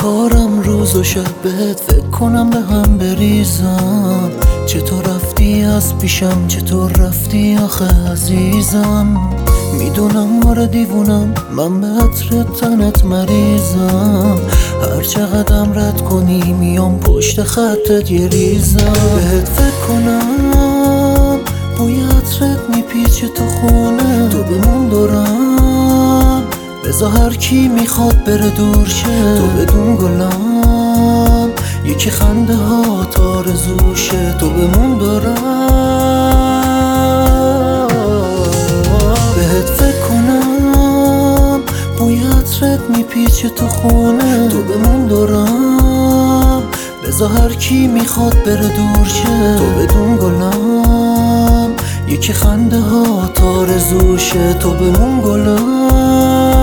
کارم روز و شب بهت فکر کنم به هم بریزم. چطور رفتی از پیشم، چطور رفتی آخه عزیزم. میدونم آره دیوونم، من به عطر تنت مریضم. هر چقدرم رد کنی میام پشت خطت یه ریزم. بهت فکر کنم بوی عطرت میپیچه تو خونه، تو بمون دارم بذار هر کی میخواد بره دور شه. تو بدون گلم یکی خنده ها آرزوشه، تو بمون دارم. بهت فکر کنم بوی عطرت میپیچه تو خونه، تو بمون دارم بذار هر کی میخواد بره دور شه. تو بدون گلم یکی خنده ها آرزوشه، تو بمون گلم.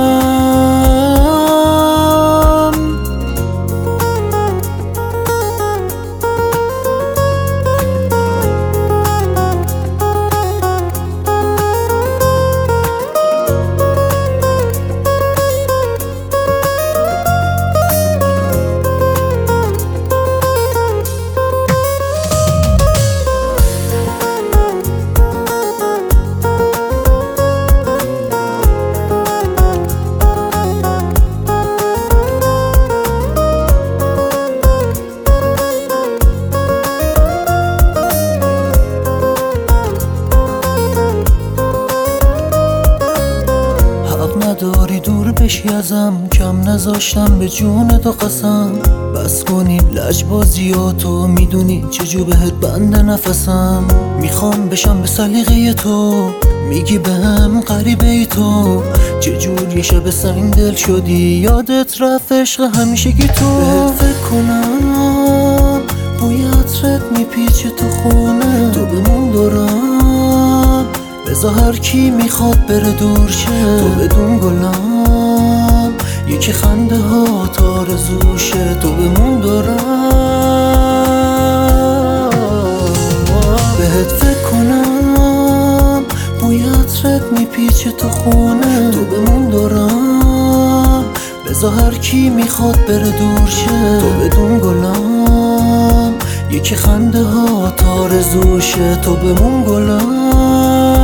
نداری دور بشی ازم، کم نذاشتم به جون تو قسم. بس کنیم لجبازیاتو، میدونی چجور بهت بنده نفسم. میخوام بشم به سلیقه تو، میگی بهم غریبه ای تو. چجور یه شب سنگ دل شدی، یادت رفت عشق همیشگی تو. بهت فکر کنم بوی عطرت میپیچه تو خونه، تو بمون دارم بذار هر کی میخواد بره دور شه. تو بدون گلم یکی خنده ها آرزوشه، تو بمون دارم. بهت فکر کنم بوی عطرت میپیچه تو خونه، تو بمون دارم بذار هر کی میخواد بره دور شه. تو بدون گلم یکی خنده ها آرزوشه، تو بمون گلم.